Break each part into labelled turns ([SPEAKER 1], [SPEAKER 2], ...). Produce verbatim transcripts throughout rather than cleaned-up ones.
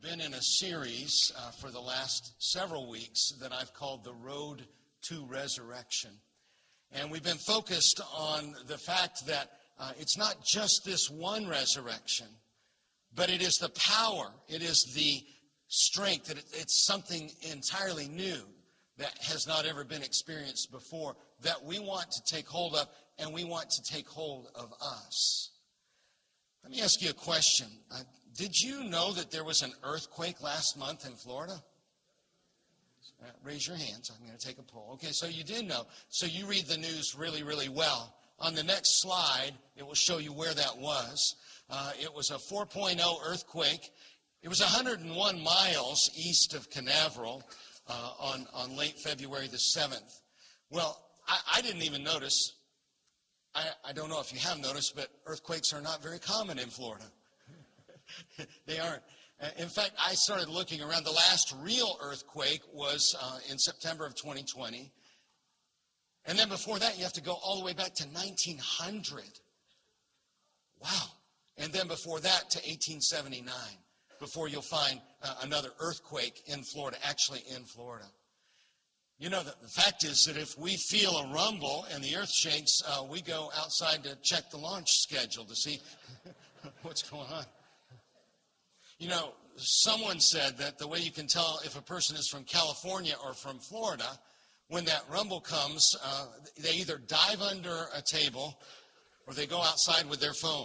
[SPEAKER 1] been in a series uh, for the last several weeks that I've called The Road to Resurrection. And we've been focused on the fact that uh, it's not just this one resurrection, but it is the power, it is the strength, that it, it's something entirely new that has not ever been experienced before that we want to take hold of, and we want to take hold of us. Let me ask you a question. Uh, did you know that there was an earthquake last month in Florida? Uh, raise your hands. I'm going to take a poll. Okay, so you did know. So you read the news really, really well. On the next slide, it will show you where that was. Uh, it was a four point oh earthquake. It was one hundred one miles east of Canaveral uh, on, on late February the seventh. Well, I, I didn't even notice. I, I don't know if you have noticed, but earthquakes are not very common in Florida. They aren't. In fact, I started looking around. The last real earthquake was uh, in September of twenty twenty. And then before that, you have to go all the way back to nineteen hundred. Wow. And then before that to eighteen seventy-nine, before you'll find uh, another earthquake in Florida, actually in Florida. You know, the, the fact is that if we feel a rumble and the earth shakes, uh, we go outside to check the launch schedule to see what's going on. You know, someone said that the way you can tell if a person is from California or from Florida, when that rumble comes, uh, they either dive under a table or they go outside with their phone.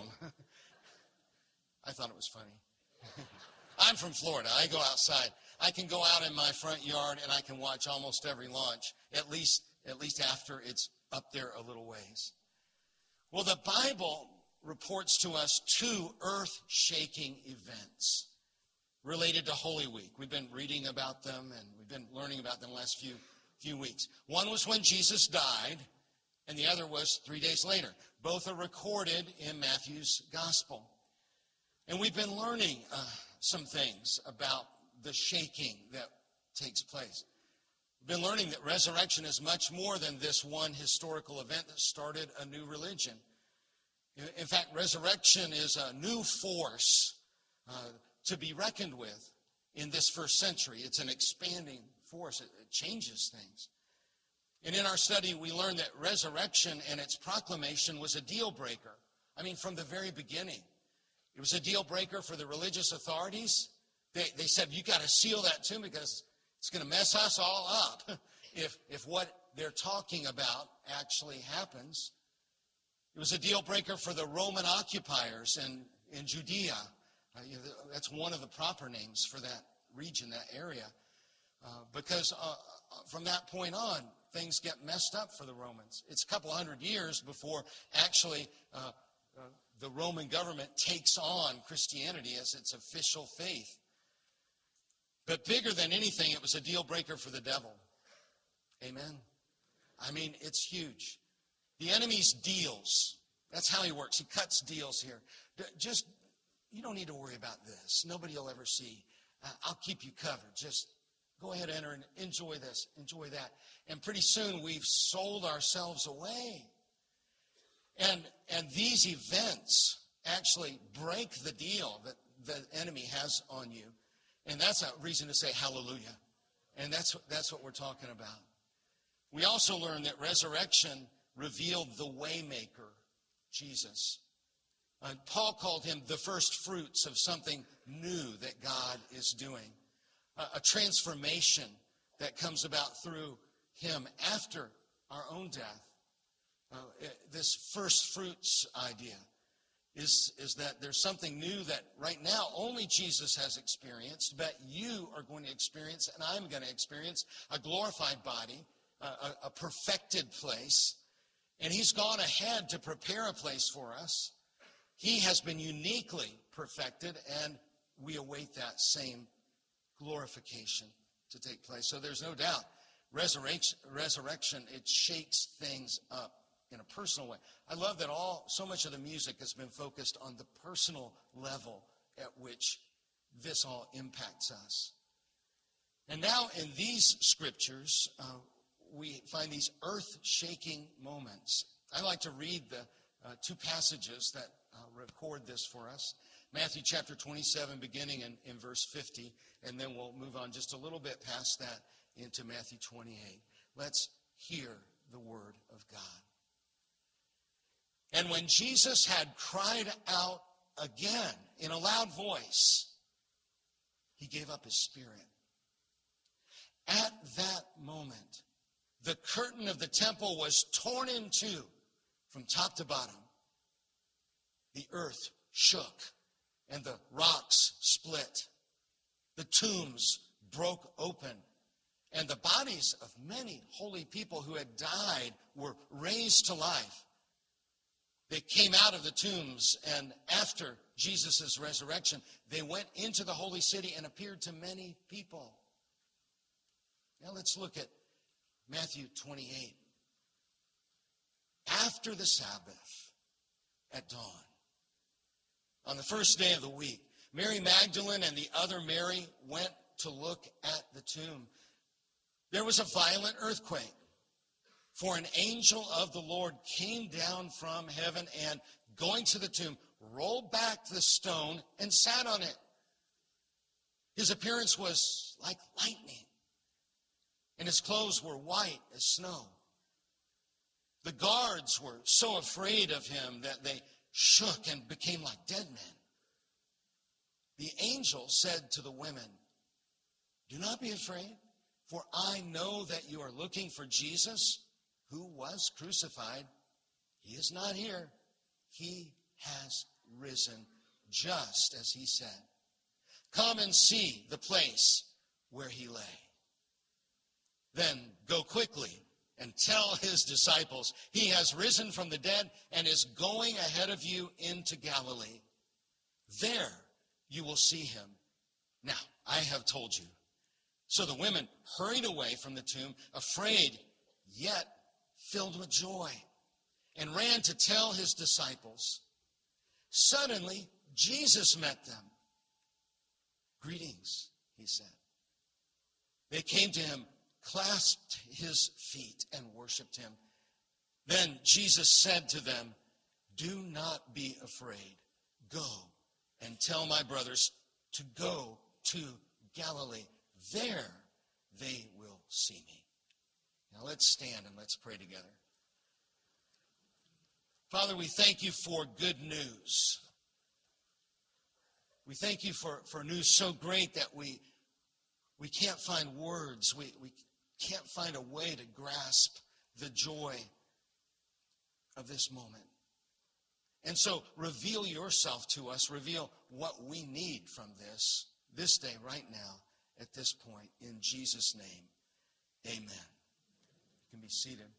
[SPEAKER 1] I thought it was funny. I'm from Florida. I go outside. I can go out in my front yard and I can watch almost every launch, at least, at least after it's up there a little ways. Well, the Bible reports to us two earth-shaking events related to Holy Week. We've been reading about them and we've been learning about them the last few, few weeks. One was when Jesus died, and the other was three days later. Both are recorded in Matthew's Gospel. And we've been learning uh, some things about the shaking that takes place. We've been learning that resurrection is much more than this one historical event that started a new religion. In fact, resurrection is a new force uh, to be reckoned with in this first century. It's an expanding force. It, it changes things. And in our study, we learned that resurrection and its proclamation was a deal breaker. I mean, from the very beginning. It was a deal breaker for the religious authorities. They, they said, you got to seal that tomb because it's going to mess us all up if, if what they're talking about actually happens. It was a deal breaker for the Roman occupiers in, in Judea. Uh, you know, that's one of the proper names for that region, that area. Uh, because uh, from that point on, things get messed up for the Romans. It's a couple hundred years before actually uh, uh, the Roman government takes on Christianity as its official faith. But bigger than anything, it was a deal breaker for the devil. Amen? I mean, it's huge. The enemy's deals. That's how he works. He cuts deals here. Just, you don't need to worry about this. Nobody will ever see. Uh, I'll keep you covered. Just go ahead, enter, and enjoy this, enjoy that. And pretty soon we've sold ourselves away. And, and these events actually break the deal that the enemy has on you. And that's a reason to say hallelujah. And that's, that's what we're talking about. We also learned that resurrection revealed the waymaker, Jesus. Uh, Paul called him the first fruits of something new that God is doing. Uh, a transformation that comes about through him after our own death. Uh, this first fruits idea is, is that there's something new that right now only Jesus has experienced, but you are going to experience, and I'm going to experience, a glorified body, a, a, a perfected place. And he's gone ahead to prepare a place for us. He has been uniquely perfected, and we await that same glorification to take place. So there's no doubt, resurrection, resurrection, it shakes things up in a personal way. I love that all so much of the music has been focused on the personal level at which this all impacts us. And now in these scriptures, uh, we find these earth-shaking moments. I like to read the uh, two passages that uh, record this for us. Matthew chapter twenty-seven, beginning in, in verse fifty, and then we'll move on just a little bit past that into Matthew twenty-eight. Let's hear the word of God. And when Jesus had cried out again in a loud voice, he gave up his spirit. At that moment, the curtain of the temple was torn in two from top to bottom. The earth shook and the rocks split. The tombs broke open, and the bodies of many holy people who had died were raised to life. They came out of the tombs, and after Jesus' resurrection, they went into the holy city and appeared to many people. Now let's look at Matthew twenty-eight. After the Sabbath, at dawn, on the first day of the week, Mary Magdalene and the other Mary went to look at the tomb. There was a violent earthquake, for an angel of the Lord came down from heaven and, going to the tomb, rolled back the stone and sat on it. His appearance was like lightning, and his clothes were white as snow. The guards were so afraid of him that they shook and became like dead men. The angel said to the women, "Do not be afraid, for I know that you are looking for Jesus, who was crucified. He is not here. He has risen, just as he said. Come and see the place where he lay. Then go quickly and tell his disciples, he has risen from the dead and is going ahead of you into Galilee. There you will see him. Now, I have told you." So the women hurried away from the tomb, afraid, yet filled with joy, and ran to tell his disciples. Suddenly, Jesus met them. "Greetings," he said. They came to him, clasped his feet, and worshiped him. Then Jesus said to them, "Do not be afraid. Go and tell my brothers to go to Galilee. There they will see me." Now let's stand and let's pray together. Father, we thank you for good news. We thank you for, for news so great that we, we can't find words. We, we can't find a way to grasp the joy of this moment. And so reveal yourself to us. Reveal what we need from this, this day, right now, at this point. In Jesus' name, amen. You can be seated.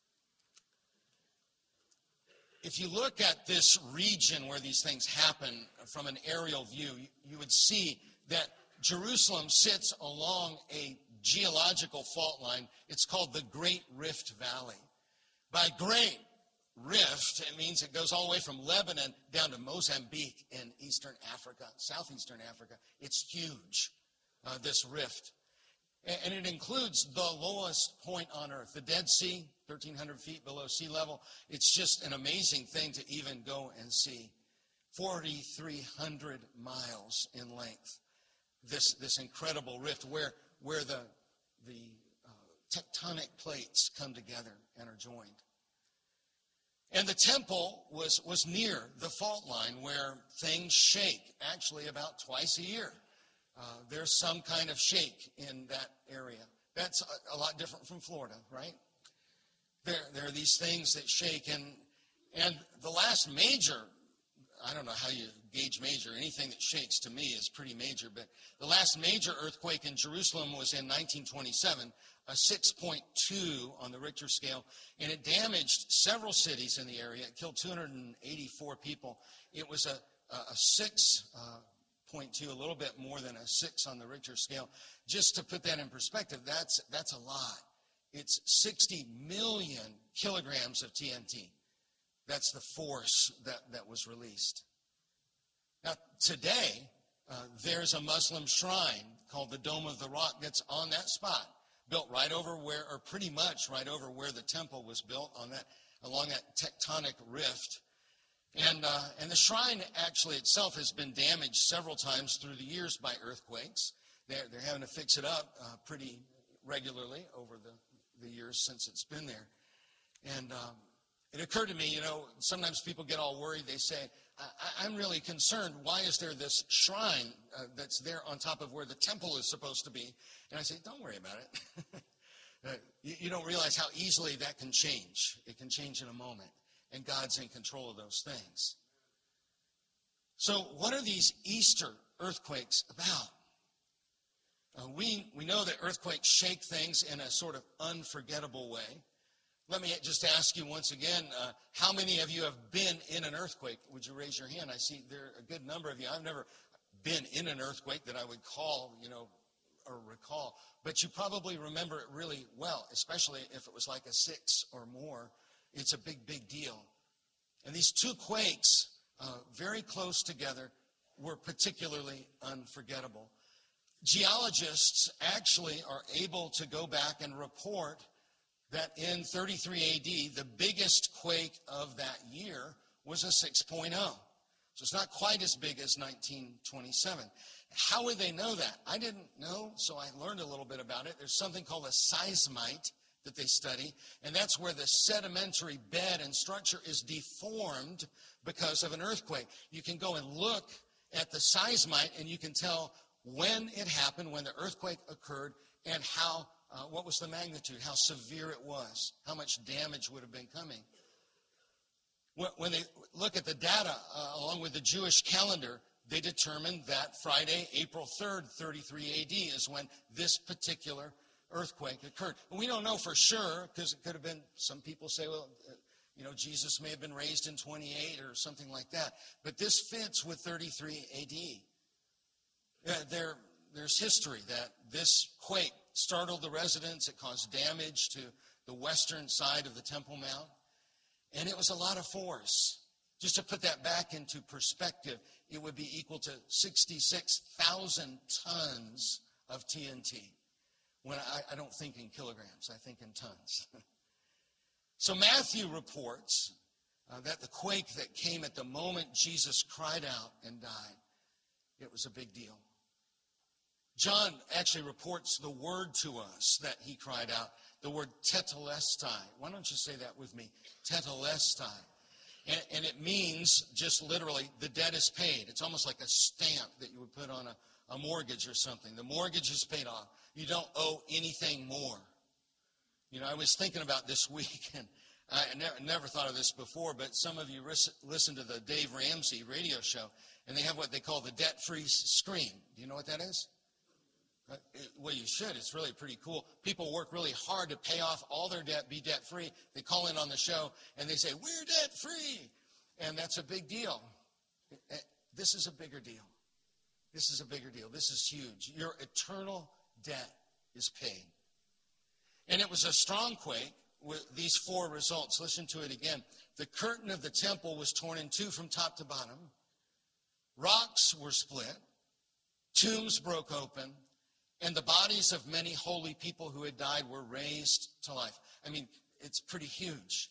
[SPEAKER 1] If you look at this region where these things happen from an aerial view, you, you would see that Jerusalem sits along a geological fault line. It's called the Great Rift Valley. By Great Rift, it means it goes all the way from Lebanon down to Mozambique in eastern Africa, southeastern Africa. It's huge, uh, this rift. And it includes the lowest point on earth, the Dead Sea, thirteen hundred feet below sea level. It's just an amazing thing to even go and see. forty-three hundred miles in length. This this incredible rift where where the the uh, tectonic plates come together and are joined. And the temple was was near the fault line where things shake, actually about twice a year. Uh, there's some kind of shake in that area. That's a, a lot different from Florida, right? There, there are these things that shake. And, and the last major, I don't know how you gauge major. Anything that shakes to me is pretty major. But the last major earthquake in Jerusalem was in nineteen twenty-seven, a six point two on the Richter scale. And it damaged several cities in the area. It killed two hundred eighty-four people. It was a, a, a six... Uh, point two, a little bit more than a six on the Richter scale. Just to put that in perspective, that's that's a lot. It's sixty million kilograms of T N T. That's the force that, that was released. Now, today, uh, there's a Muslim shrine called the Dome of the Rock that's on that spot, built right over where, or pretty much right over where the temple was built, on that, along that tectonic rift. And, uh, and the shrine actually itself has been damaged several times through the years by earthquakes. They're, they're having to fix it up uh, pretty regularly over the, the years since it's been there. And um, it occurred to me, you know, sometimes people get all worried. They say, I, I'm really concerned. Why is there this shrine uh, that's there on top of where the temple is supposed to be? And I say, don't worry about it. uh, you, you don't realize how easily that can change. It can change in a moment. And God's in control of those things. So what are these Easter earthquakes about? Uh, we, we know that earthquakes shake things in a sort of unforgettable way. Let me just ask you once again, uh, how many of you have been in an earthquake? Would you raise your hand? I see there are a good number of you. I've never been in an earthquake that I would call, you know, or recall. But you probably remember it really well, especially if it was like a six or more. It's a big, big deal. And these two quakes, uh, very close together, were particularly unforgettable. Geologists actually are able to go back and report that in thirty-three A D, the biggest quake of that year was a six point oh. So it's not quite as big as nineteen twenty-seven. How would they know that? I didn't know, so I learned a little bit about it. There's something called a seismite that they study, and that's where the sedimentary bed and structure is deformed because of an earthquake. You can go and look at the seismite, and you can tell when it happened, when the earthquake occurred, and how uh, what was the magnitude, how severe it was, how much damage would have been coming. When they look at the data, uh, along with the Jewish calendar, they determined that Friday, April third, thirty-three A D is when this particular earthquake occurred. And we don't know for sure, because it could have been, some people say, well, uh, you know, Jesus may have been raised in twenty-eight or something like that. But this fits with thirty-three A D. Uh, there, there's history that this quake startled the residents. It caused damage to the western side of the Temple Mount. And it was a lot of force. Just to put that back into perspective, it would be equal to sixty-six thousand tons of T N T. When I, I don't think in kilograms, I think in tons. So Matthew reports uh, that the quake that came at the moment Jesus cried out and died, it was a big deal. John actually reports the word to us that he cried out, the word tetelestai. Why don't you say that with me? Tetelestai. And, and it means just literally the debt is paid. It's almost like a stamp that you would put on a, a mortgage or something. The mortgage is paid off. You don't owe anything more. You know, I was thinking about this week, and I never, never thought of this before, but some of you ris- listen to the Dave Ramsey radio show, and they have what they call the debt-free scream. Do you know what that is? Uh, it, well, you should. It's really pretty cool. People work really hard to pay off all their debt, be debt-free. They call in on the show, and they say, we're debt-free. And that's a big deal. This is a bigger deal. This is a bigger deal. This is huge. Your eternal debt is paid. And it was a strong quake with these four results. Listen to it again. The curtain of the temple was torn in two from top to bottom. Rocks were split. Tombs broke open. And the bodies of many holy people who had died were raised to life. I mean, it's pretty huge.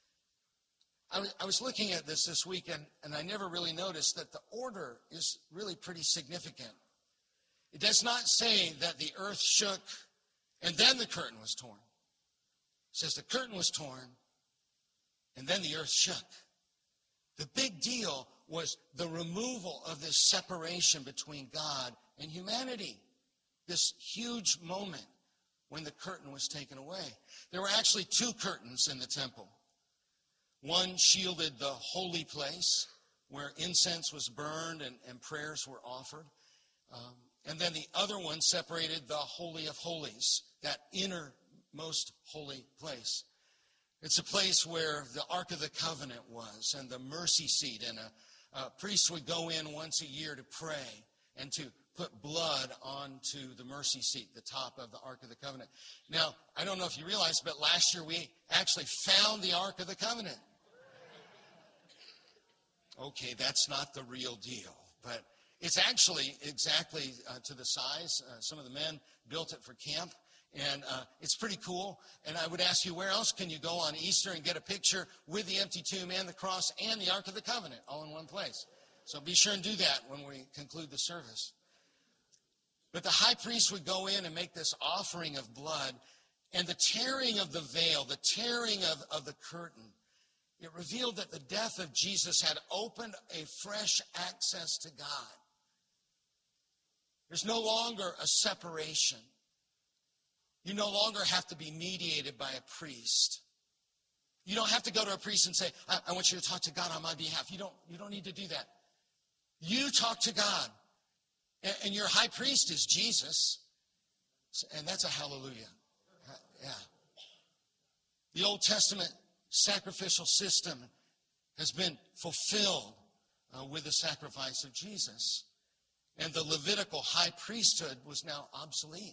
[SPEAKER 1] I was, I was looking at this this week, and, and I never really noticed that the order is really pretty significant. It does not say that the earth shook and then the curtain was torn. It says the curtain was torn and then the earth shook. The big deal was the removal of this separation between God and humanity. This huge moment when the curtain was taken away. There were actually two curtains in the temple. One shielded the holy place where incense was burned and, and prayers were offered. Um, and then the other one separated the Holy of Holies, that innermost holy place. It's a place where the Ark of the Covenant was and the mercy seat. And a, a priest would go in once a year to pray and to put blood onto the mercy seat, the top of the Ark of the Covenant. Now, I don't know if you realize, but last year we actually found the Ark of the Covenant. Okay, that's not the real deal, but it's actually exactly uh, to the size. Uh, some of the men built it for camp, And uh, it's pretty cool. And I would ask you, where else can you go on Easter and get a picture with the empty tomb and the cross and the Ark of the Covenant all in one place? So be sure and do that when we conclude the service. But the high priest would go in and make this offering of blood, and the tearing of the veil, the tearing of, of the curtain, it revealed that the death of Jesus had opened a fresh access to God. There's no longer a separation. You no longer have to be mediated by a priest. You don't have to go to a priest and say, I, I want you to talk to God on my behalf. You don't, you don't need to do that. You talk to God. And, and your high priest is Jesus. And that's a hallelujah. Yeah. The Old Testament sacrificial system has been fulfilled uh, with the sacrifice of Jesus. And the Levitical high priesthood was now obsolete.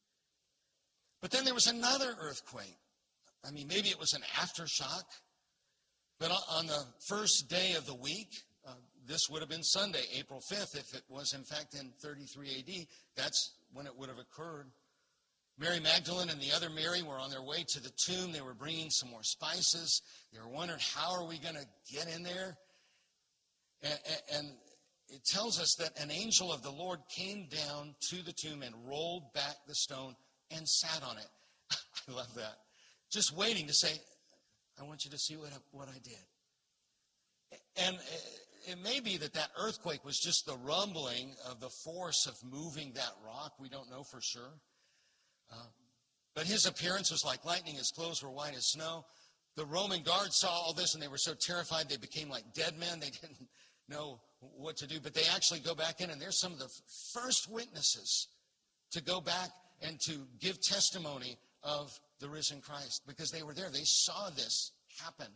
[SPEAKER 1] But then there was another earthquake. I mean, maybe it was an aftershock. But on the first day of the week, uh, this would have been Sunday, April fifth, if it was in fact in thirty-three A D. That's when it would have occurred. Mary Magdalene and the other Mary were on their way to the tomb. They were bringing some more spices. They were wondering, how are we going to get in there? And, and it tells us that an angel of the Lord came down to the tomb and rolled back the stone and sat on it. I love that. Just waiting to say, I want you to see what I, what I did. And it may be that that earthquake was just the rumbling of the force of moving that rock. We don't know for sure. Uh, but his appearance was like lightning. His clothes were white as snow. The Roman guards saw all this, and they were so terrified they became like dead men. They didn't know what to do. But they actually go back in, and there's some of the first witnesses to go back and to give testimony of the risen Christ, because they were there. They saw this happen.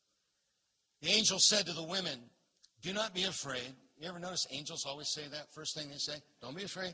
[SPEAKER 1] The angel said to the women, do not be afraid. You ever notice angels always say that? First thing they say, don't be afraid.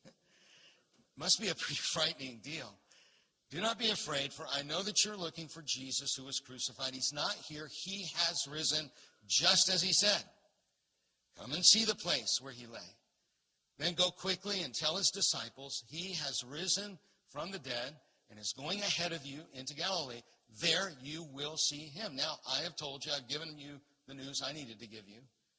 [SPEAKER 1] Must be a pretty frightening deal. Do not be afraid, for I know that you're looking for Jesus who was crucified. He's not here. He has risen just as he said. Come and see the place where he lay. Then go quickly and tell his disciples, he has risen from the dead and is going ahead of you into Galilee. There you will see him. Now, I have told you, I've given you the news I needed to give you.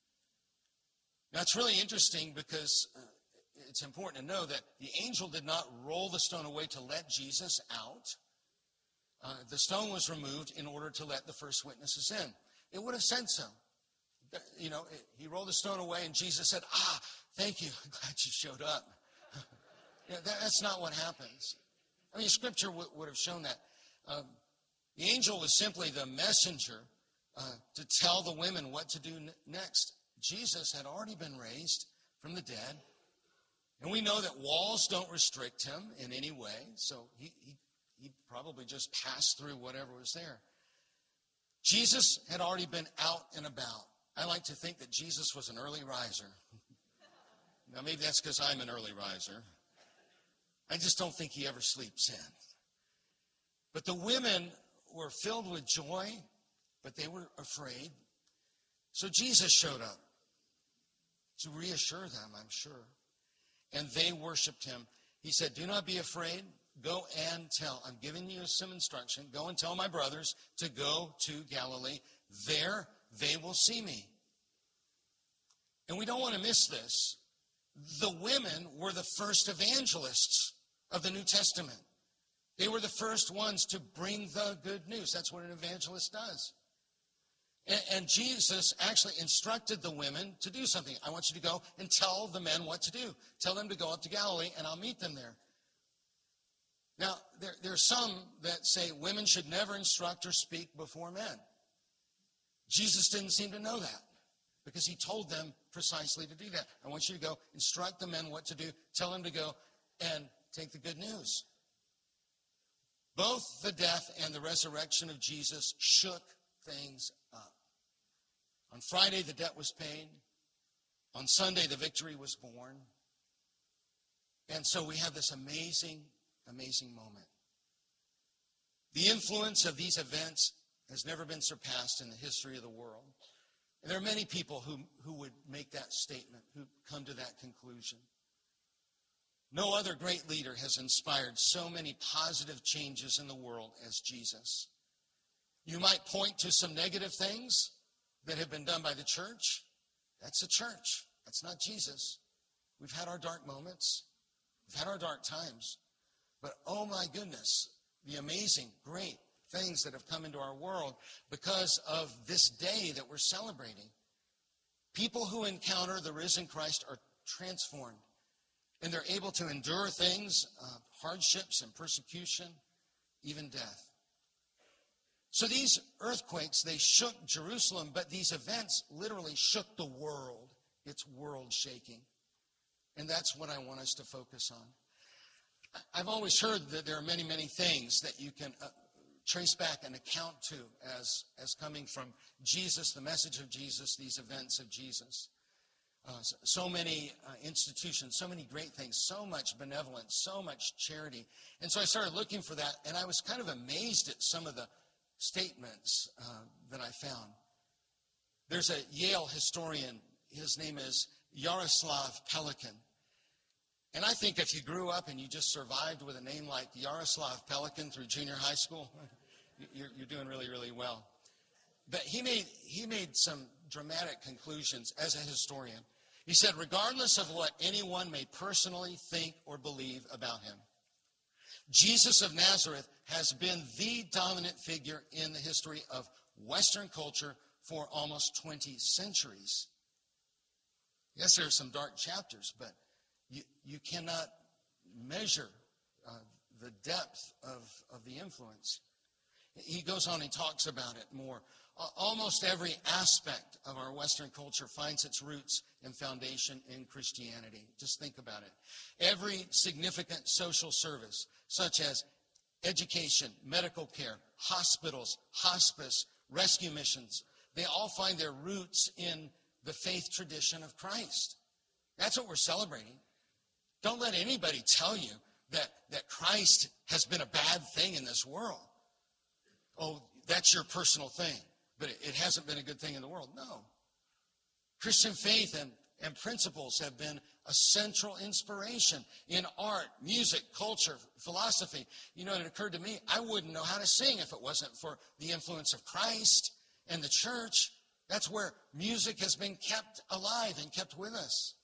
[SPEAKER 1] Now, it's really interesting because uh, it's important to know that the angel did not roll the stone away to let Jesus out. Uh, the stone was removed in order to let the first witnesses in. It would have said so. You know, he rolled the stone away and Jesus said, ah, thank you. I'm glad you showed up. You know, that, that's not what happens. I mean, Scripture w- would have shown that. Um, the angel was simply the messenger uh, to tell the women what to do n- next. Jesus had already been raised from the dead. And we know that walls don't restrict him in any way. So he, he, he probably just passed through whatever was there. Jesus had already been out and about. I like to think that Jesus was an early riser. Now, maybe that's because I'm an early riser. I just don't think he ever sleeps in. But the women were filled with joy, but they were afraid. So Jesus showed up to reassure them, I'm sure. And they worshiped him. He said, do not be afraid. Go and tell. I'm giving you some instruction. Go and tell my brothers to go to Galilee. There they will see me. And we don't want to miss this. The women were the first evangelists of the New Testament. They were the first ones to bring the good news. That's what an evangelist does. And, and Jesus actually instructed the women to do something. I want you to go and tell the men what to do. Tell them to go up to Galilee, and I'll meet them there. Now, there, there are some that say women should never instruct or speak before men. Jesus didn't seem to know that, because he told them precisely to do that. I want you to go instruct the men what to do. Tell them to go and take the good news. Both the death and the resurrection of Jesus shook things up. On Friday, the debt was paid. On Sunday, the victory was born. And so we have this amazing, amazing moment. The influence of these events has never been surpassed in the history of the world. And there are many people who, who would make that statement, who come to that conclusion. No other great leader has inspired so many positive changes in the world as Jesus. You might point to some negative things that have been done by the church. That's the church. That's not Jesus. We've had our dark moments. We've had our dark times. But oh my goodness, the amazing, great things that have come into our world because of this day that we're celebrating. People who encounter the risen Christ are transformed. And they're able to endure things, uh, hardships and persecution, even death. So these earthquakes, they shook Jerusalem, but these events literally shook the world. It's world shaking. And that's what I want us to focus on. I've always heard that there are many, many things that you can uh, trace back and account to as, as coming from Jesus, the message of Jesus, these events of Jesus. Uh, so, so many uh, institutions, so many great things, so much benevolence, so much charity. And so I started looking for that, and I was kind of amazed at some of the statements uh, that I found. There's a Yale historian, his name is Yaroslav Pelikan. And I think if you grew up and you just survived with a name like Yaroslav Pelikan through junior high school, you're, you're doing really, really well. But he made, he made some dramatic conclusions as a historian. He said, regardless of what anyone may personally think or believe about him, Jesus of Nazareth has been the dominant figure in the history of Western culture for almost twenty centuries. Yes, there are some dark chapters, but you, you cannot measure uh, the depth of, of the influence. He goes on and talks about it more. Almost every aspect of our Western culture finds its roots and foundation in Christianity. Just think about it. Every significant social service, such as education, medical care, hospitals, hospice, rescue missions, they all find their roots in the faith tradition of Christ. That's what we're celebrating. Don't let anybody tell you that, that Christ has been a bad thing in this world. Oh, that's your personal thing. But it hasn't been a good thing in the world. No. Christian faith and, and principles have been a central inspiration in art, music, culture, philosophy. You know, it occurred to me, I wouldn't know how to sing if it wasn't for the influence of Christ and the church. That's where music has been kept alive and kept with us.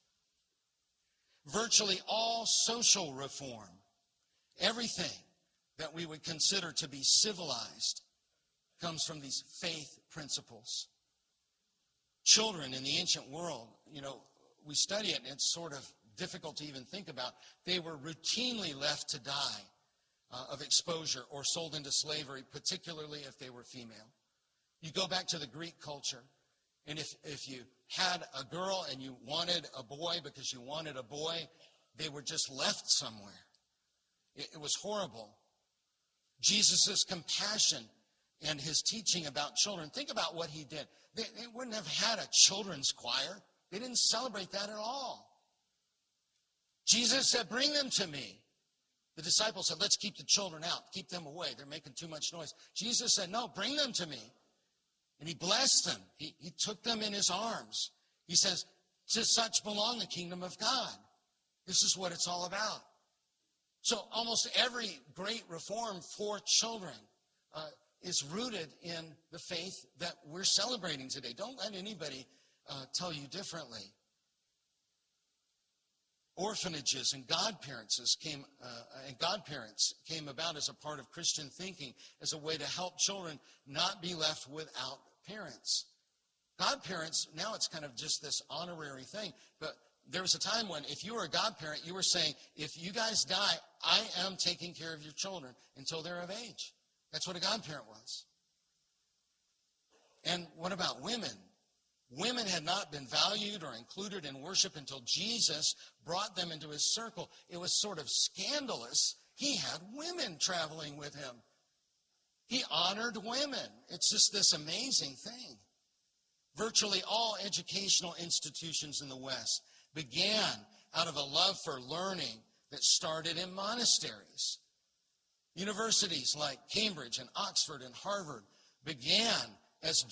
[SPEAKER 1] Virtually all social reform, everything that we would consider to be civilized, comes from these faith principles. Children in the ancient world, you know, we study it and it's sort of difficult to even think about. They were routinely left to die uh, of exposure or sold into slavery, particularly if they were female. You go back to the Greek culture, and if, if you had a girl and you wanted a boy because you wanted a boy, they were just left somewhere. It, it was horrible. Jesus' compassion and his teaching about children. Think about what he did. They, they wouldn't have had a children's choir. They didn't celebrate that at all. Jesus said, bring them to me. The disciples said, let's keep the children out. Keep them away. They're making too much noise. Jesus said, no, bring them to me. And he blessed them. He, he took them in his arms. He says, to such belong the kingdom of God. This is what it's all about. So almost every great reform for children uh, is rooted in the faith that we're celebrating today. Don't let anybody uh, tell you differently. Orphanages and godparents came, uh, and godparents came about as a part of Christian thinking, as a way to help children not be left without parents. Godparents, now it's kind of just this honorary thing, but there was a time when if you were a godparent, you were saying, if you guys die, I am taking care of your children until they're of age. That's what a godparent was. And what about women? Women had not been valued or included in worship until Jesus brought them into his circle. It was sort of scandalous. He had women traveling with him. He honored women. It's just this amazing thing. Virtually all educational institutions in the West began out of a love for learning that started in monasteries. Universities like Cambridge and Oxford and Harvard began as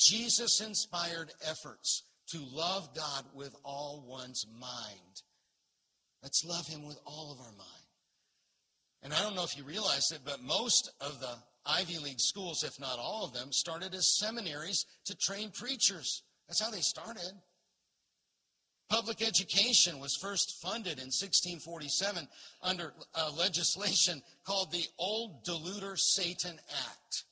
[SPEAKER 1] Jesus-inspired efforts to love God with all one's mind. Let's love him with all of our mind. And I don't know if you realize it, but most of the Ivy League schools, if not all of them, started as seminaries to train preachers. That's how they started. Public education was first funded in sixteen forty-seven under uh, legislation called the Old Deluder Satan Act.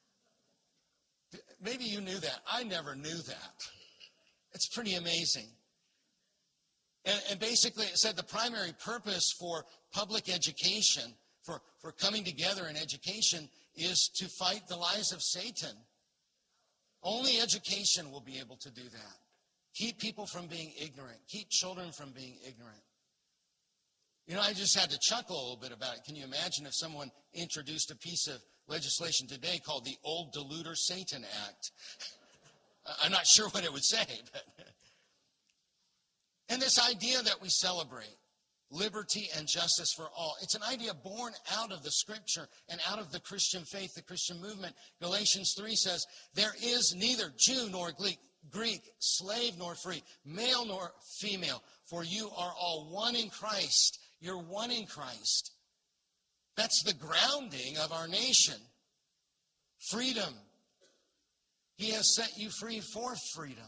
[SPEAKER 1] Maybe you knew that. I never knew that. It's pretty amazing. And, and basically it said the primary purpose for public education, for, for coming together in education, is to fight the lies of Satan. Only education will be able to do that. Keep people from being ignorant. Keep children from being ignorant. You know, I just had to chuckle a little bit about it. Can you imagine if someone introduced a piece of legislation today called the Old Deluder Satan Act? I'm not sure what it would say. But and this idea that we celebrate, liberty and justice for all, it's an idea born out of the Scripture and out of the Christian faith, the Christian movement. Galatians three says, there is neither Jew nor Greek, Greek, slave nor free, male nor female, for you are all one in Christ. You're one in Christ. That's the grounding of our nation. Freedom. He has set you free for freedom.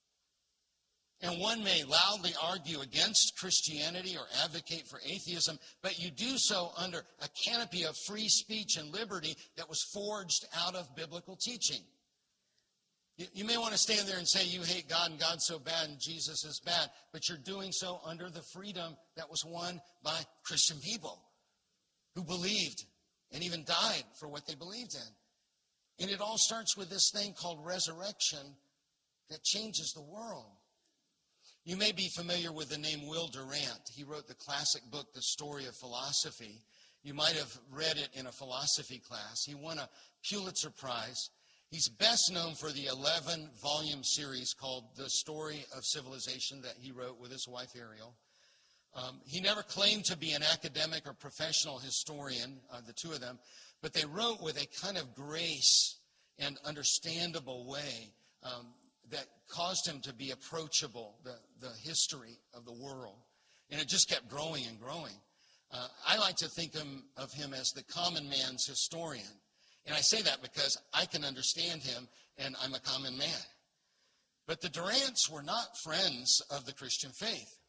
[SPEAKER 1] And one may loudly argue against Christianity or advocate for atheism, but you do so under a canopy of free speech and liberty that was forged out of biblical teaching. You, you may want to stand there and say you hate God and God's so bad and Jesus is bad, but you're doing so under the freedom that was won by Christian people who believed and even died for what they believed in. And it all starts with this thing called resurrection that changes the world. You may be familiar with the name Will Durant. He wrote the classic book, The Story of Philosophy. You might have read it in a philosophy class. He won a Pulitzer Prize. He's best known for the eleven-volume series called The Story of Civilization that he wrote with his wife Ariel. Um, he never claimed to be an academic or professional historian, uh, the two of them, but they wrote with a kind of grace and understandable way um, that caused him to be approachable, the, the history of the world. And it just kept growing and growing. Uh, I like to think of, of him as the common man's historian. And I say that because I can understand him, and I'm a common man. But the Durants were not friends of the Christian faith.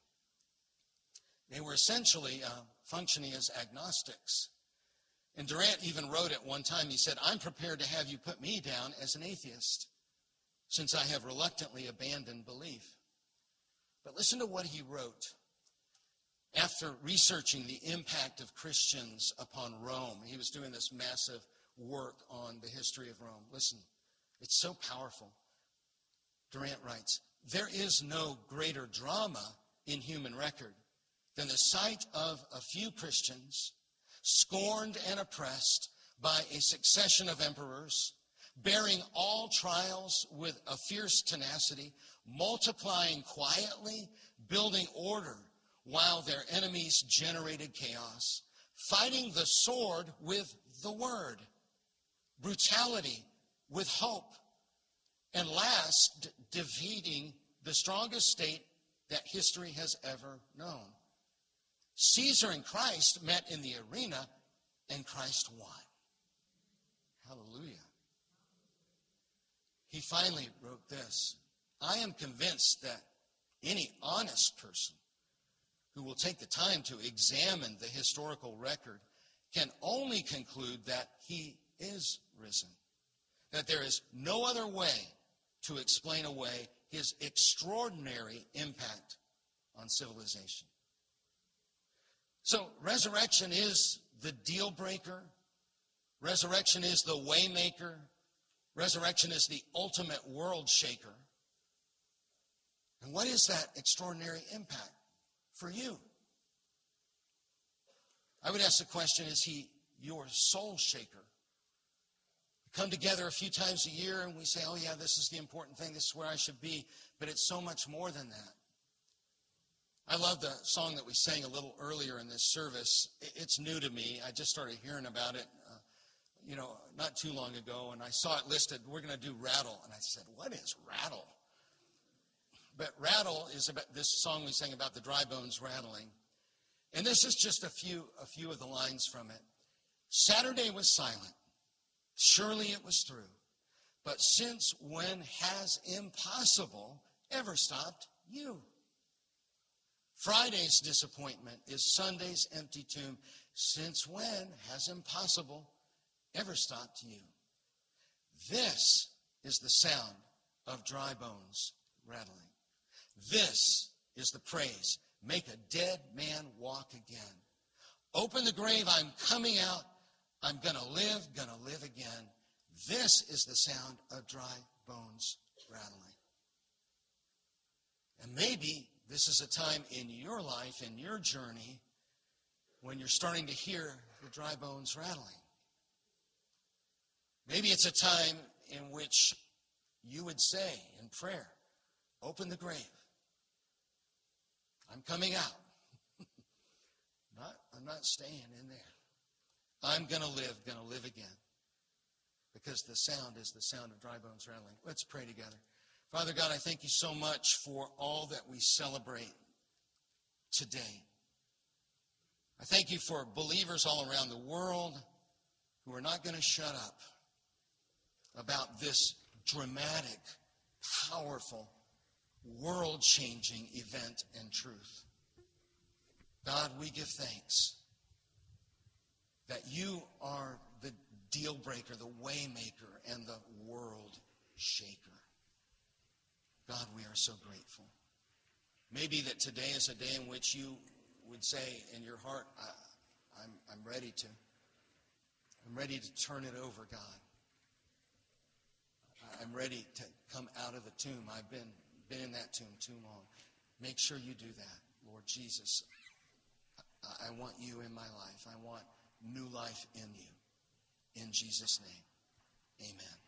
[SPEAKER 1] They were essentially uh, functioning as agnostics. And Durant even wrote at one time, he said, I'm prepared to have you put me down as an atheist, since I have reluctantly abandoned belief. But listen to what he wrote after researching the impact of Christians upon Rome. He was doing this massive work on the history of Rome. Listen, it's so powerful. Durant writes, there is no greater drama in human record than the sight of a few Christians scorned and oppressed by a succession of emperors, bearing all trials with a fierce tenacity, multiplying quietly, building order while their enemies generated chaos, fighting the sword with the word, brutality with hope, and last, defeating the strongest state that history has ever known. Caesar and Christ met in the arena, and Christ won. Hallelujah. He finally wrote this, I am convinced that any honest person who will take the time to examine the historical record can only conclude that he is risen, that there is no other way to explain away his extraordinary impact on civilization. So resurrection is the deal breaker. Resurrection is the way maker. Resurrection is the ultimate world shaker. And what is that extraordinary impact for you? I would ask the question, is he your soul shaker? We come together a few times a year and we say, oh yeah, this is the important thing, this is where I should be, but it's so much more than that. I love the song that we sang a little earlier in this service. It's new to me. I just started hearing about it, uh, you know, not too long ago, and I saw it listed, we're going to do Rattle. And I said, what is Rattle? But Rattle is about this song we sang about the dry bones rattling. And this is just a few, a few of the lines from it. Saturday was silent. Surely it was through. But since when has impossible ever stopped you? Friday's disappointment is Sunday's empty tomb. Since when has impossible ever stopped you? This is the sound of dry bones rattling. This is the praise. Make a dead man walk again. Open the grave, I'm coming out. I'm going to live, going to live again. This is the sound of dry bones rattling. And maybe this is a time in your life, in your journey, when you're starting to hear the dry bones rattling. Maybe it's a time in which you would say in prayer, open the grave. I'm coming out. not, I'm not staying in there. I'm going to live, going to live again. Because the sound is the sound of dry bones rattling. Let's pray together. Father God, I thank you so much for all that we celebrate today. I thank you for believers all around the world who are not going to shut up about this dramatic, powerful, world-changing event and truth. God, we give thanks that you are the deal breaker, the way maker, and the world shaker. God, we are so grateful. Maybe that today is a day in which you would say in your heart, I, I'm, I'm ready to. I'm ready to turn it over, God. I'm ready to come out of the tomb. I've been, been in that tomb too long. Make sure you do that, Lord Jesus. I, I want you in my life. I want new life in you. In Jesus' name, amen.